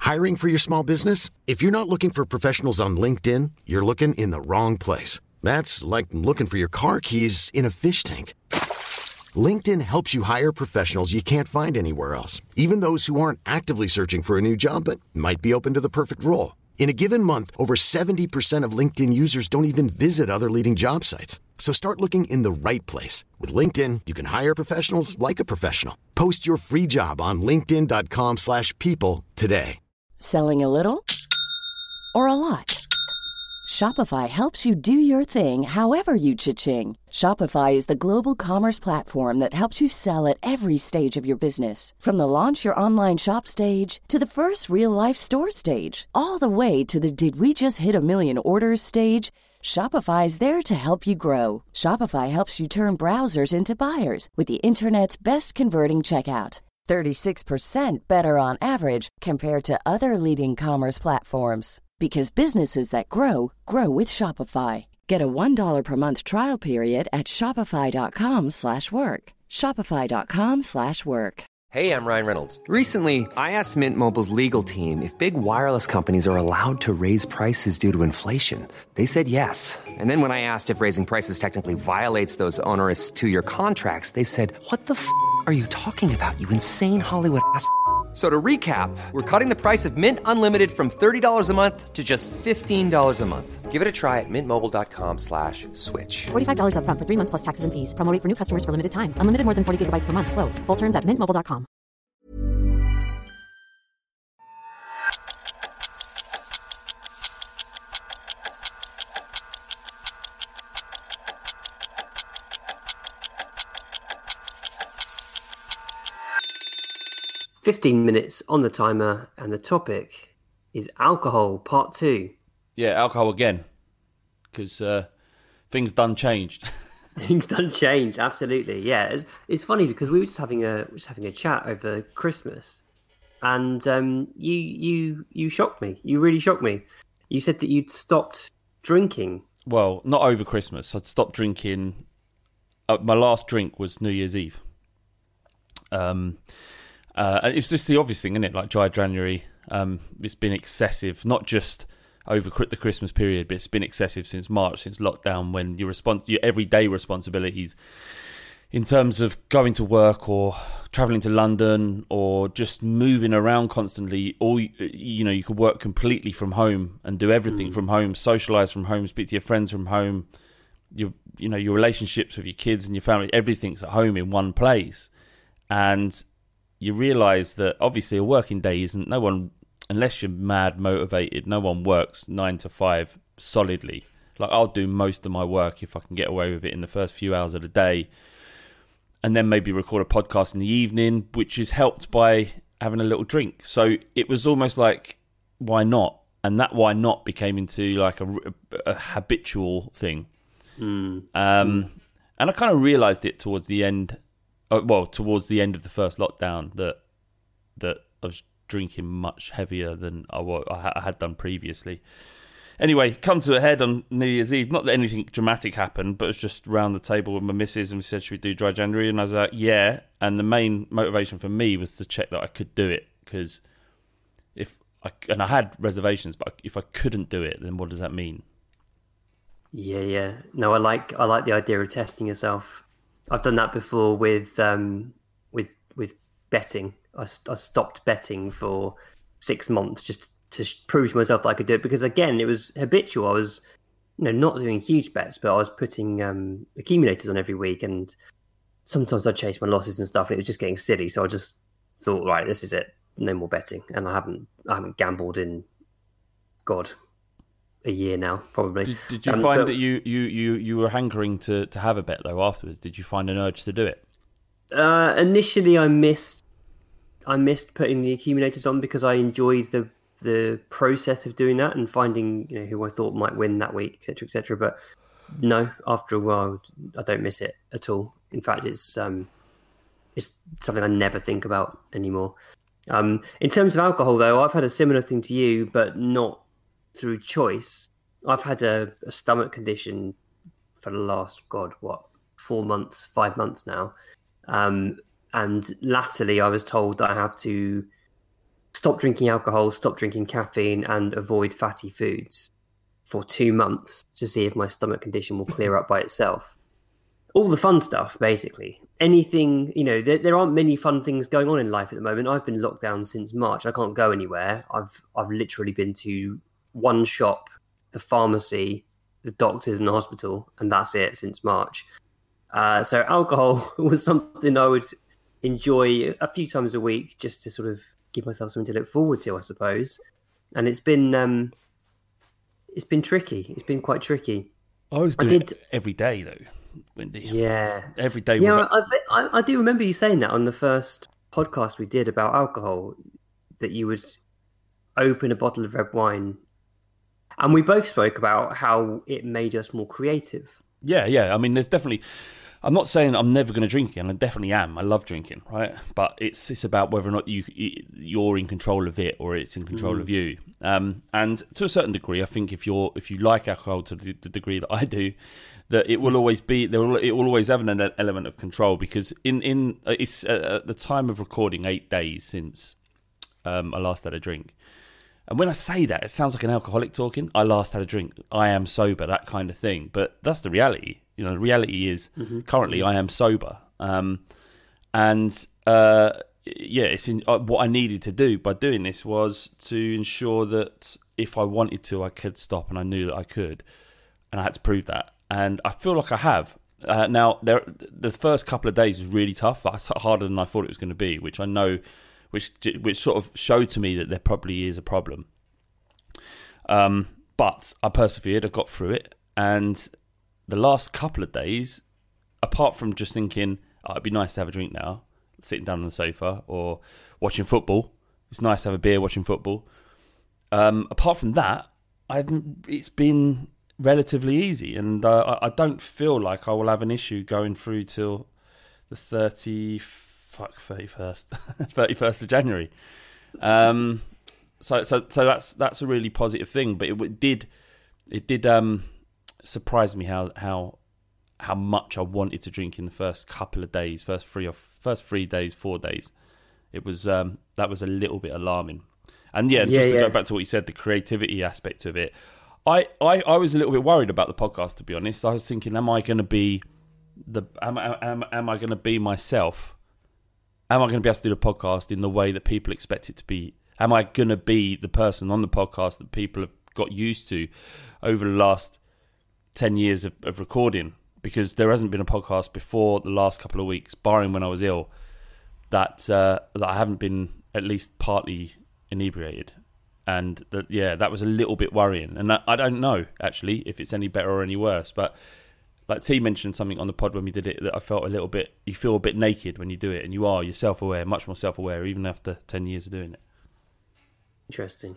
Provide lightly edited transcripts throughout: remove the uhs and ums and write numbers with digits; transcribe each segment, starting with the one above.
Hiring for your small business? If you're not looking for professionals on LinkedIn, you're looking in the wrong place. That's like looking for your car keys in a fish tank. LinkedIn helps you hire professionals you can't find anywhere else, even those who aren't actively searching for a new job but might be open to the perfect role. In a given month, over 70% of LinkedIn users don't even visit other leading job sites. So start looking in the right place. With LinkedIn, you can hire professionals like a professional. Post your free job on linkedin.com/people today. Selling a little or a lot? Shopify helps you do your thing however you cha-ching. Shopify is the global commerce platform that helps you sell at every stage of your business. From the launch your online shop stage to the first real-life store stage, all the way to the did we just hit a million orders stage. Shopify is there to help you grow. Shopify helps you turn browsers into buyers with the internet's best converting checkout. 36% better on average compared to other leading commerce platforms. Because businesses that grow, grow with Shopify. Get a $1 per month trial period at shopify.com/work. Shopify.com/work. Hey, I'm Ryan Reynolds. Recently, I asked Mint Mobile's legal team if big wireless companies are allowed to raise prices due to inflation. They said yes. And then when I asked if raising prices technically violates those onerous two-year contracts, they said, "What the f*** are you talking about, you insane Hollywood ass?" So to recap, we're cutting the price of Mint Unlimited from $30 a month to just $15 a month. Give it a try at mintmobile.com/switch. $45 up front for 3 months plus taxes and fees. Promo rate for new customers for limited time. Unlimited more than 40 gigabytes per month. Slows full terms at mintmobile.com. "15 minutes on the timer, and the topic is alcohol, part 2. Yeah, alcohol again, because things done changed. Things done change, absolutely. Yeah, it's funny because we were just having a chat over Christmas, and you shocked me. You really shocked me. You said that you'd stopped drinking. Well, not over Christmas. I'd stopped drinking. My last drink was New Year's Eve. It's just the obvious thing, isn't it? Like dry January. It's been excessive, not just over the Christmas period, but it's been excessive since March, since lockdown, when your everyday responsibilities in terms of going to work or travelling to London or just moving around constantly, or you could work completely from home and do everything from home, socialise from home, speak to your friends from home, your relationships with your kids and your family, everything's at home in one place. And you realise that obviously a working day isn't, no one, unless you're mad motivated, no one works 9 to 5 solidly. Like, I'll do most of my work if I can get away with it in the first few hours of the day, and then maybe record a podcast in the evening, which is helped by having a little drink. So it was almost like, why not? And that why not became into like a habitual thing. And I kind of realised it towards the end. Towards the end of the first lockdown, that I was drinking much heavier than I had done previously. Anyway, come to a head on New Year's Eve. Not that anything dramatic happened, but it was just round the table with my missus, and we said, should we do dry January? And I was like, yeah. And the main motivation for me was to check that I could do it, because I had reservations, but if I couldn't do it, then what does that mean? Yeah. No, I like the idea of testing yourself. I've done that before with betting. I stopped betting for 6 months just to prove to myself that I could do it, because again, it was habitual. I was, not doing huge bets, but I was putting accumulators on every week, and sometimes I'd chase my losses and stuff, and it was just getting silly. So I just thought, right, this is it, no more betting, and I haven't gambled in, God, a year now, probably. Did you find that you were hankering to have a bet though afterwards? Did you find an urge to do it? Initially, I missed putting the accumulators on because I enjoyed the process of doing that and finding who I thought might win that week, etc., etc. But no, after a while, I don't miss it at all. In fact, it's something I never think about anymore. In terms of alcohol, though, I've had a similar thing to you, but not through choice. I've had a stomach condition for the last 5 months now, and latterly I was told that I have to stop drinking alcohol, stop drinking caffeine, and avoid fatty foods for 2 months to see if my stomach condition will clear up by itself. All the fun stuff, basically. Anything, there aren't many fun things going on in life at the moment. I've been locked down since March. I can't go anywhere. I've literally been to one shop, the pharmacy, the doctors and the hospital, and that's it since March. So alcohol was something I would enjoy a few times a week just to sort of give myself something to look forward to, I suppose. And it's been tricky. It's been quite tricky. I was doing it every day, though, Windy. Yeah. Every day. Yeah, I do remember you saying that on the first podcast we did about alcohol, that you would open a bottle of red wine. And we both spoke about how it made us more creative. Yeah. I mean, there's definitely... I'm not saying I'm never going to drink again. I definitely am. I love drinking, right? But it's about whether or not you're in control of it or it's in control of you. And to a certain degree, I think if you like alcohol to the degree that I do, that it will always be it will always have an element of control, because it's at the time of recording 8 days since I last had a drink. And when I say that, it sounds like an alcoholic talking. I last had a drink. I am sober, that kind of thing. But that's the reality. The reality is currently I am sober. It's what I needed to do by doing this was to ensure that if I wanted to, I could stop, and I knew that I could. And I had to prove that. And I feel like I have. Now, the first couple of days was really tough. It's harder than I thought it was going to be, which I know... Which sort of showed to me that there probably is a problem. But I persevered, I got through it. And the last couple of days, apart from just thinking, it'd be nice to have a drink now, sitting down on the sofa or watching football. It's nice to have a beer watching football. Apart from that, it's been relatively easy. And I don't feel like I will have an issue going through till the 31st of January. So that's a really positive thing. But it did surprise me how much I wanted to drink in the first couple of days, first 3 days, 4 days. It was that was a little bit alarming. And to go back to what you said, the creativity aspect of it, I was a little bit worried about the podcast, to be honest. I was thinking, am I going to be myself? Am I going to be able to do the podcast in the way that people expect it to be? Am I going to be the person on the podcast that people have got used to over the last 10 years of recording? Because there hasn't been a podcast before the last couple of weeks, barring when I was ill, that I haven't been at least partly inebriated. And that was a little bit worrying. And I don't know, actually, if it's any better or any worse. But like T mentioned something on the pod when we did it, that I felt you feel a bit naked when you do it. And you're self-aware, much more self-aware, even after 10 years of doing it. Interesting.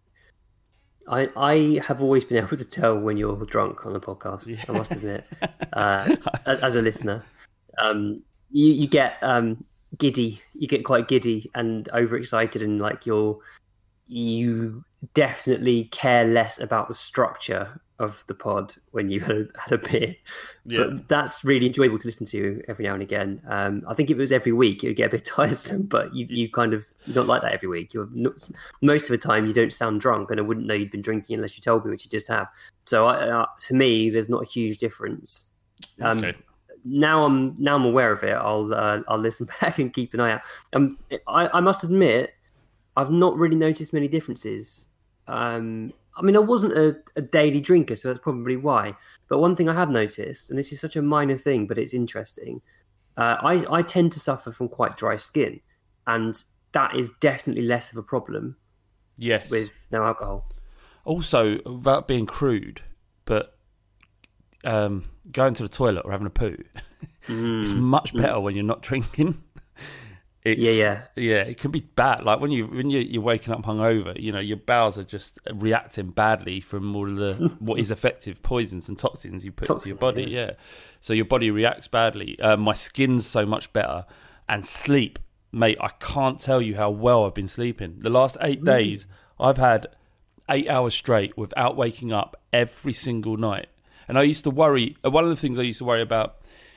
I have always been able to tell when you're drunk on the podcast. Yeah. I must admit, as a listener, you get giddy. You get quite giddy and overexcited, and like you definitely care less about the structure of the pod when you've had a beer. Yeah. But that's really enjoyable to listen to every now and again. I think if it was every week, it would get a bit tiresome, but you don't like that every week. Most of the time you don't sound drunk, and I wouldn't know you'd been drinking unless you told me, which you just have. So to me, there's not a huge difference. Okay. Now I'm aware of it. I'll listen back and keep an eye out. I must admit, I've not really noticed many differences. I mean, I wasn't a daily drinker, so that's probably why. But one thing I have noticed, and this is such a minor thing, but it's interesting, I tend to suffer from quite dry skin, and that is definitely less of a problem. Yes. With no alcohol. Also, without being crude, but going to the toilet or having a poo, it's much better when you're not drinking. Yeah, it can be bad. Like when you're waking up hungover, your bowels are just reacting badly from all of the what is effective poisons and toxins you put into your body. Yeah, so your body reacts badly. My skin's so much better, and sleep, mate. I can't tell you how well I've been sleeping. The last 8 days, I've had 8 hours straight without waking up every single night. And I used to worry. One of the things I used to worry about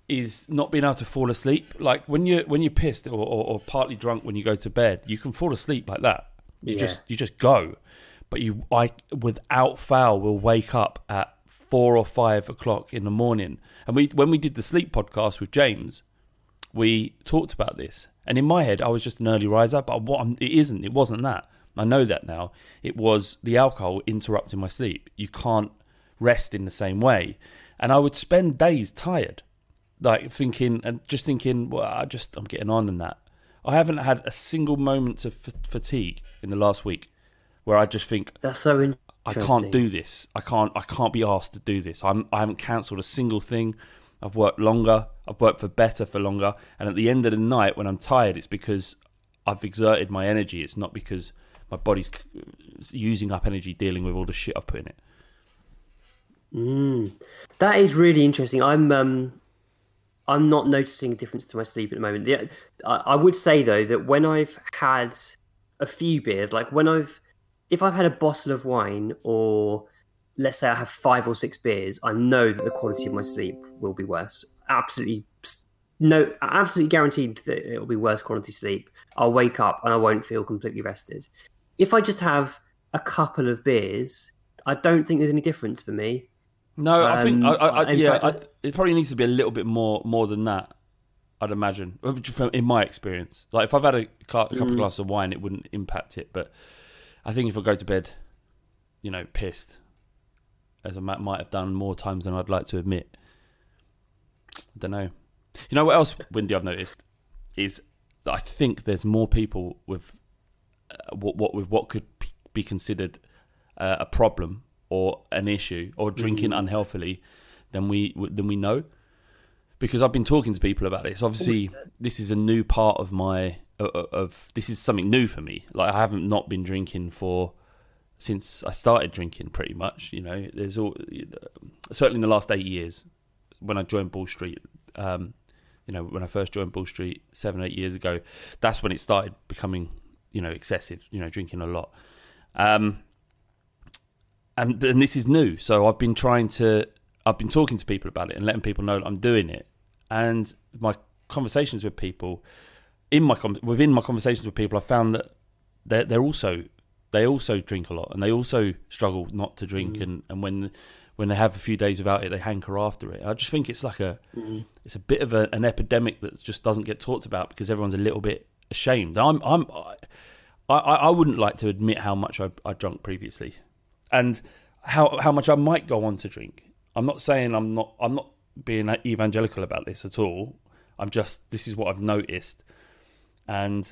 is not being able to fall asleep. Like when you're pissed or partly drunk when you go to bed, you can fall asleep like that. You just go. But I without fail will wake up at 4 or 5 o'clock in the morning. And when we did the sleep podcast with James, we talked about this. And in my head, I was just an early riser, but it wasn't that. I know that now. It was the alcohol interrupting my sleep. You can't rest in the same way. And I would spend days tired, like thinking, well, I'm getting on in that. I haven't had a single moment of fatigue in the last week where I just think, that's so interesting. I can't do this. I can't be asked to do this. I haven't cancelled a single thing. I've worked longer. I've worked for better for longer. And at the end of the night, when I'm tired, it's because I've exerted my energy. It's not because my body's using up energy dealing with all the shit I've put in it. That is really interesting. I'm not noticing a difference to my sleep at the moment. I would say though that when I've had a few beers, like if I've had a bottle of wine, or let's say I have 5 or 6 beers, I know that the quality of my sleep will be worse. Absolutely guaranteed that it'll be worse quality sleep. I'll wake up and I won't feel completely rested. If I just have a couple of beers, I don't think there's any difference for me. No, I think it probably needs to be a little bit more than that, I'd imagine, in my experience. Like if I've had a couple of glasses of wine, it wouldn't impact it. But I think if I go to bed, pissed, as I might have done more times than I'd like to admit, I don't know. You know what else, Windy, I've noticed is that I think there's more people with what could be considered a problem or an issue, or drinking unhealthily than we know. Because I've been talking to people about this. Obviously, this is a new part of this is something new for me. Like I haven't not been drinking since I started drinking, pretty much. There's certainly in the last 8 years when I joined Ball Street. When I first joined Ball Street 7-8 years ago, that's when it started becoming excessive. Drinking a lot. And this is new, so I've been talking to people about it and letting people know that I'm doing it. And my conversations with people, within my conversations with people, I found that they also drink a lot, and they also struggle not to drink. And when they have a few days without it, they hanker after it. I just think it's like it's a bit of an epidemic that just doesn't get talked about because everyone's a little bit ashamed. I wouldn't like to admit how much I drunk previously. And how much I might go on to drink. I'm not saying I'm not being evangelical about this at all. This is what I've noticed, and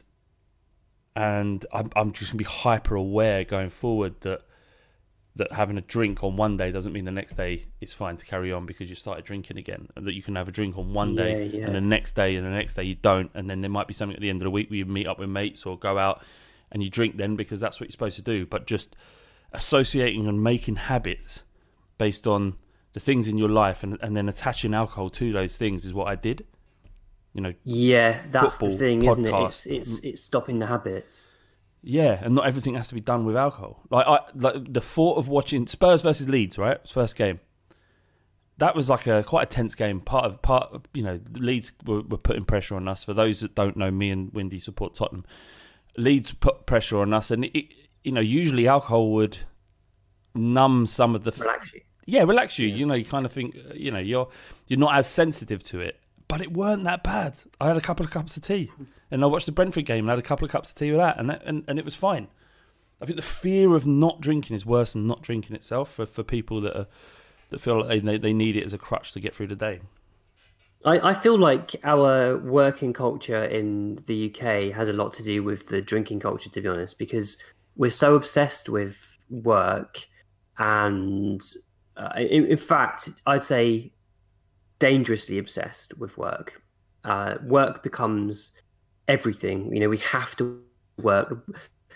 I'm just gonna be hyper aware going forward that having a drink on one day doesn't mean the next day it's fine to carry on because you started drinking again, and that you can have a drink on one day and the next day you don't, and then there might be something at the end of the week where you meet up with mates or go out and you drink then because that's what you're supposed to do. But just associating and making habits based on the things in your life and then attaching alcohol to those things is what I did. That's football, the thing, podcast. Isn't it? It's stopping the habits. Yeah, and not everything has to be done with alcohol. Like the thought of watching Spurs versus Leeds, right? It was first game. That was like quite a tense game. Part of Leeds were putting pressure on us. For those that don't know, me and Windy support Tottenham. Leeds put pressure on us, and usually alcohol would numb some of the relax you. Yeah, relax you. You kind of think you're not as sensitive to it, but it weren't that bad. I had a couple of cups of tea, and I watched the Brentford game and had a couple of cups of tea with that, and it was fine. I think the fear of not drinking is worse than not drinking itself for people that feel like they need it as a crutch to get through the day. I feel like our working culture in the UK has a lot to do with the drinking culture, to be honest, because we're so obsessed with work and, in fact, I'd say dangerously obsessed with work. Work becomes everything. We have to work.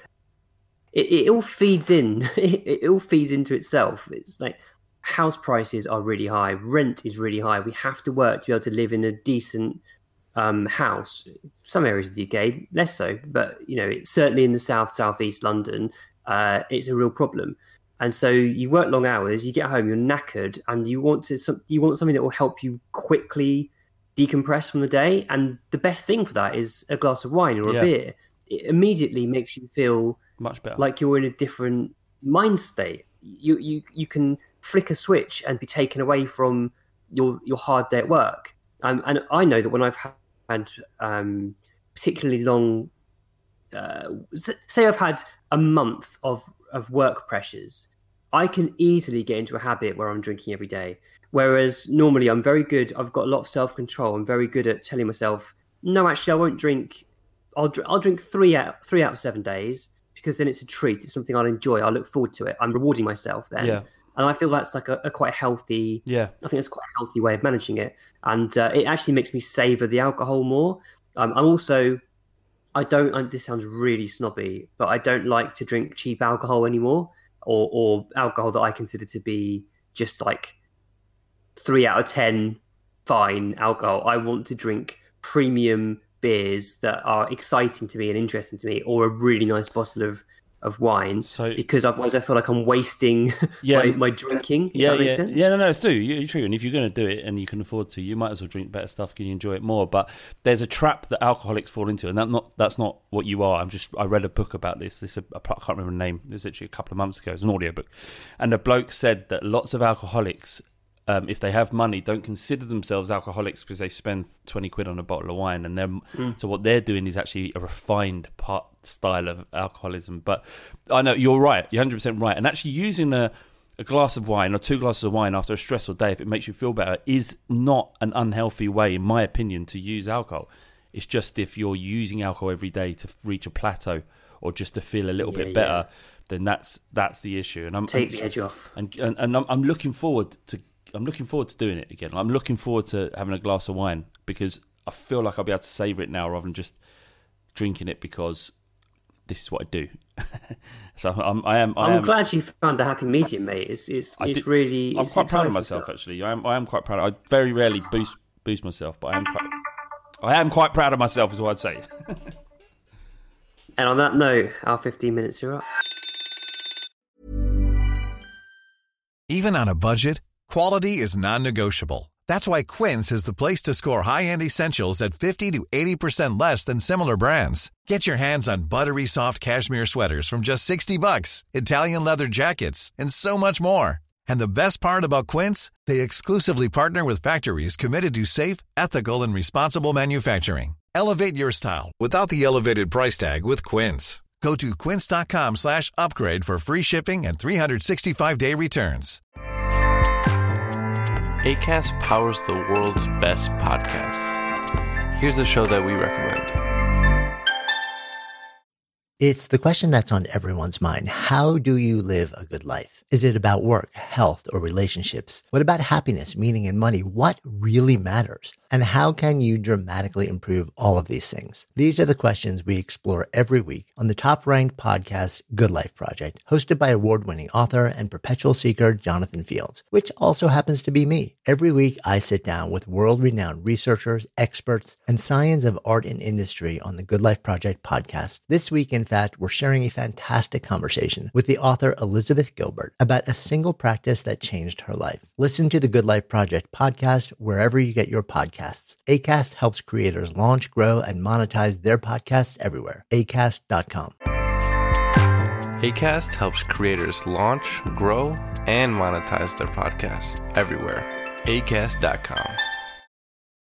It all feeds in. It all feeds into itself. It's like house prices are really high. Rent is really high. We have to work to be able to live in a decent house. Some areas of the UK, less so, but it's certainly in the southeast London, it's a real problem. And so you work long hours, you get home, you're knackered, and you want something that will help you quickly decompress from the day. And the best thing for that is a glass of wine or a beer. It immediately makes you feel much better, like you're in a different mind state. You can flick a switch and be taken away from your hard day at work. And I know that when I've had particularly long, say I've had a month of work pressures, I can easily get into a habit where I'm drinking every day. Whereas normally I'm very good. I've got a lot of self-control. I'm very good at telling myself, no, actually I won't drink. I'll drink 3 out of 7 days, because then it's a treat. It's something I'll enjoy. I'll look forward to it. I'm rewarding myself then. Yeah. And I feel that's like a quite healthy. Yeah. I think that's quite a healthy way of managing it, and it actually makes me savor the alcohol more. I'm also, this sounds really snobby, but I don't like to drink cheap alcohol anymore, or alcohol that I consider to be just like 3 out of 10 fine alcohol. I want to drink premium beers that are exciting to me and interesting to me, or a really nice bottle of wine, because otherwise I feel like I'm wasting my drinking. That makes sense? No, it's true. You're true. And if you're going to do it and you can afford to, you might as well drink better stuff. Can you enjoy it more? But there's a trap that alcoholics fall into, and that's not what you are. I read a book about this. I can't remember the name. It was actually a couple of months ago. It was an audiobook, and the bloke said that lots of alcoholics, if they have money, don't consider themselves alcoholics because they spend 20 quid on a bottle of wine, and so what they're doing is actually a refined style of alcoholism. But I know you're right, you're 100% right. And actually using a glass of wine or 2 glasses of wine after a stressful day, if it makes you feel better, is not an unhealthy way, in my opinion, to use alcohol. It's just if you're using alcohol every day to reach a plateau or just to feel a little bit better, then that's the issue. And take the edge off. And I'm looking forward to doing it again. I'm looking forward to having a glass of wine, because I feel like I'll be able to savour it now rather than just drinking it because this is what I do. So I'm glad you found a happy medium, mate. I'm quite proud of myself, actually. I am quite proud. I very rarely boost myself, but I am quite proud of myself, is what I'd say. And on that note, our 15 minutes are up. Even on a budget, quality is non-negotiable. That's why Quince is the place to score high-end essentials at 50 to 80% less than similar brands. Get your hands on buttery soft cashmere sweaters from just $60, Italian leather jackets, and so much more. And the best part about Quince, they exclusively partner with factories committed to safe, ethical, and responsible manufacturing. Elevate your style without the elevated price tag with Quince. Go to quince.com/upgrade for free shipping and 365-day returns. Acast powers the world's best podcasts. Here's a show that we recommend. It's the question that's on everyone's mind. How do you live a good life? Is it about work, health, or relationships? What about happiness, meaning, and money? What really matters? And how can you dramatically improve all of these things? These are the questions we explore every week on the top-ranked podcast, Good Life Project, hosted by award-winning author and perpetual seeker Jonathan Fields, which also happens to be me. Every week, I sit down with world-renowned researchers, experts, and science of art and industry on the Good Life Project podcast. This week, in fact, we're sharing a fantastic conversation with the author Elizabeth Gilbert about a single practice that changed her life. Listen to the Good Life Project podcast wherever you get your podcasts. Acast helps creators launch, grow, and monetize their podcasts everywhere. Acast.com. Acast helps creators launch, grow, and monetize their podcasts everywhere. Acast.com.